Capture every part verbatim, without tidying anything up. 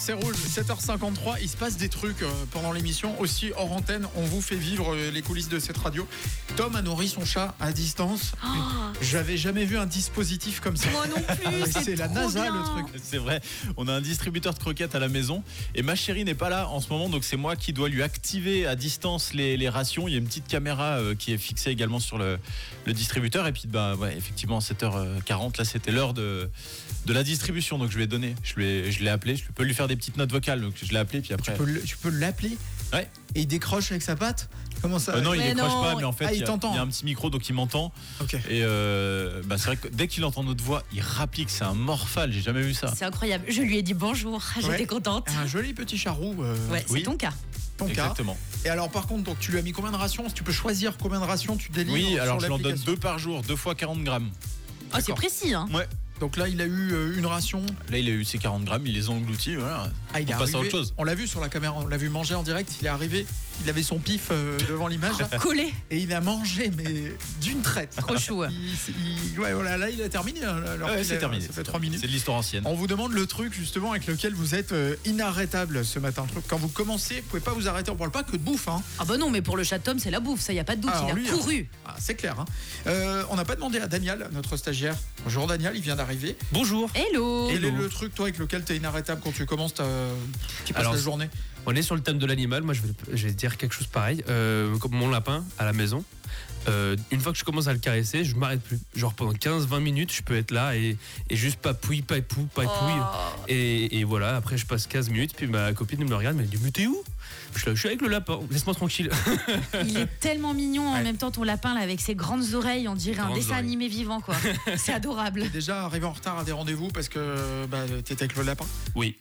c'est rouge, sept heures cinquante-trois. Il se passe des trucs euh, pendant l'émission. Aussi, hors antenne, on vous fait vivre euh, les coulisses de cette radio. Tom a nourri son chat à distance. Oh. J'avais jamais vu un dispositif comme ça. Moi non plus, c'est, c'est la trop NASA bien. le truc. C'est vrai, on a un distributeur de croquettes à la maison et ma chérie n'est pas là en ce moment, donc c'est moi qui dois lui activer à distance les, les rations. Il y a une petite caméra euh, qui est fixée également sur le, le distributeur et puis bah, ouais, effectivement sept heures quarante, là c'était l'heure de, de la distribution, donc je lui ai donné, je, lui ai, je l'ai appelé, je peux lui faire des petites notes vocales, donc je l'ai appelé puis après... Tu peux, le- tu peux l'appeler Ouais. et il décroche avec sa patte. Comment ça Euh, non, il Mais décroche non. pas, mais en fait, Ah, il il, y a, t'entend. il y a un petit micro, donc il m'entend. Ok. Et euh, bah, c'est vrai que dès qu'il entend notre voix, il rapplique, c'est un morphal, j'ai jamais vu ça. C'est incroyable. Je lui ai dit bonjour. J'étais Ouais. contente. Un joli petit charroux. euh, Ouais, c'est oui. ton cas. ton cas. Exactement. Et alors par contre, donc tu lui as mis combien de rations? Tu peux choisir combien de rations tu délivres. Oui, sur alors je l'en donne l'application. deux par jour, deux fois quarante grammes. Oh, c'est D'accord. précis, hein. Ouais. Donc là, il a eu euh, une ration. Là, il a eu ses quarante grammes, il les a engloutis, voilà. Ah, il On est passe à arrivé- autre chose. On l'a vu sur la caméra, on l'a vu manger en direct. Il est arrivé, il avait son pif euh, devant l'image Collé. et il a mangé, mais d'une traite. Trop chou. Il- il- ouais, voilà, là, il a terminé. hein, alors Ouais, qu'il c'est a- terminé. Ça fait c'est trois terminé. minutes. C'est de l'histoire ancienne. On vous demande le truc justement avec lequel vous êtes euh, inarrêtable ce matin. Truc, quand vous commencez, vous pouvez pas vous arrêter. On parle pas que de bouffe. Hein. Ah bah non, mais pour le chat Tom, c'est la bouffe, ça y a pas de doute. Alors il a lui, couru. Ah, c'est clair. Hein. Euh, on n'a pas demandé à Daniel, notre stagiaire. Bonjour Daniel, il vient d'arriver. Bonjour. Hello. Quel est le truc toi avec lequel tu es inarrêtable quand tu commences ta... qui passe Alors, la journée? On est sur le thème de l'animal. Moi, je vais, je vais dire quelque chose pareil. Euh, comme mon lapin à la maison. Euh, une fois que je commence à le caresser, je m'arrête plus. Genre pendant quinze vingt minutes, je peux être là et, et juste papouille, papouille, papouille. Oh. Et, et voilà, après je passe quinze minutes, puis ma copine me regarde, mais elle dit mais t'es où? Je suis là, je suis avec le lapin, laisse-moi tranquille. Il est tellement mignon en Ouais. même temps, ton lapin là, avec ses grandes oreilles. On dirait un Grandes dessin oreilles. animé vivant, quoi. C'est adorable. Déjà arrivé en retard à des rendez-vous parce que bah, t'étais avec le lapin. Oui,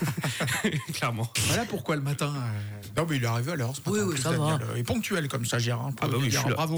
clairement. Voilà pourquoi le matin. euh, Non mais il est arrivé à l'heure ce matin. Oui, oui, Chris ça va. Daniel. Il est ponctuel comme stagiaire. Hein, Ah bah oui, je suis là. bravo.